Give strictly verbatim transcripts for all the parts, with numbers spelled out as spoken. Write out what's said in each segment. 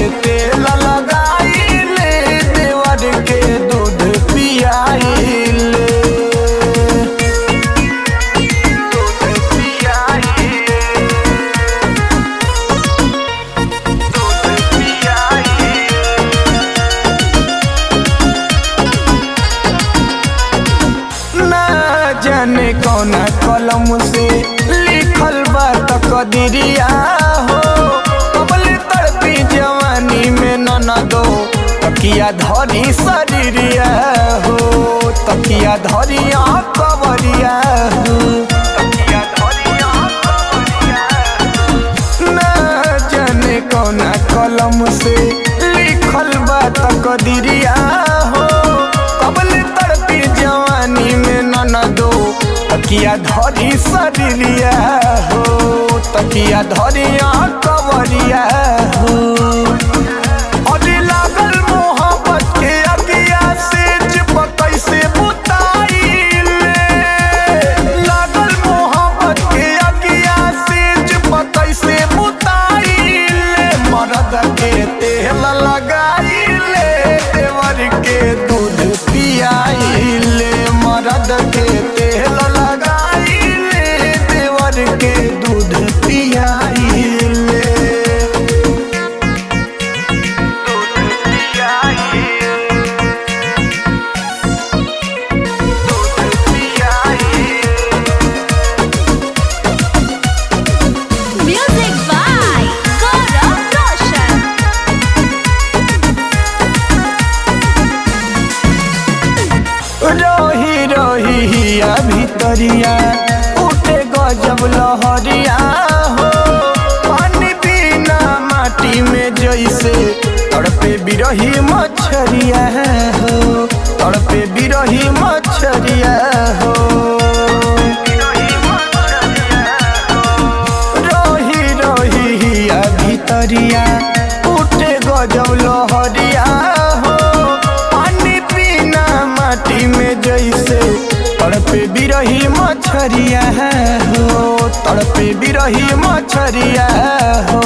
तेल लगाइले, देवर के दूध पियाइले। दूध पियाइले, दूध पियाइले। ना जाने कौना कलम से लिखल बा तकदीरिया हो, कबल तड़पी जवानी में ननदो तकिया धरी शरीरिया हो, तकिया धरिया कवरिया हो, तकिया धरिया कवरिया हो। ना जाने कौना कलम से लिखल बा तकदीरिया हो, कबल तड़पी जवानी में ननदो तकिया धरी शरीरिया हो, तकिया धरिया कवरिया हो। और लागल मोहब्बत के अगिया से चिपक से बुताइले, लागल मोहब्बत के अगिया से चिपक से बुताइले। मरद के तेल लगाइले, देवर के दूध पियाइले। मरद के तेल लगाइले, देवर के दूध पियाइले। दूध पियाइले, दूध पियाइले। Music by Gaurav Roshan. रही रही हिया भितरिया उठे गजब लहरिया हो, पानी बिना माटी में जैसे तड़पे बिरही मछरिया हो, तड़पे बिरही मछरिया हो। रही रही हिया भितरिया उठे गजब लहरिया हो, पानी बिना माटी में जैसे तड़पे बिरही मछरिया हो, तड़पे बिरही मछरिया हो।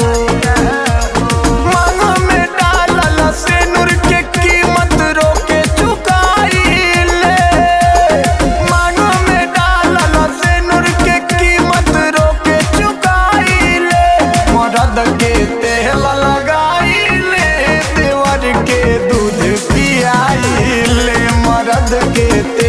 मांग में डालल सिनुर के कीमत रोके चुकाइले, मांग में डालल सिनुर के कीमत रोके चुकाइले। मरद के तेल लगाइले, देवर के दूध पियाइले। मरद के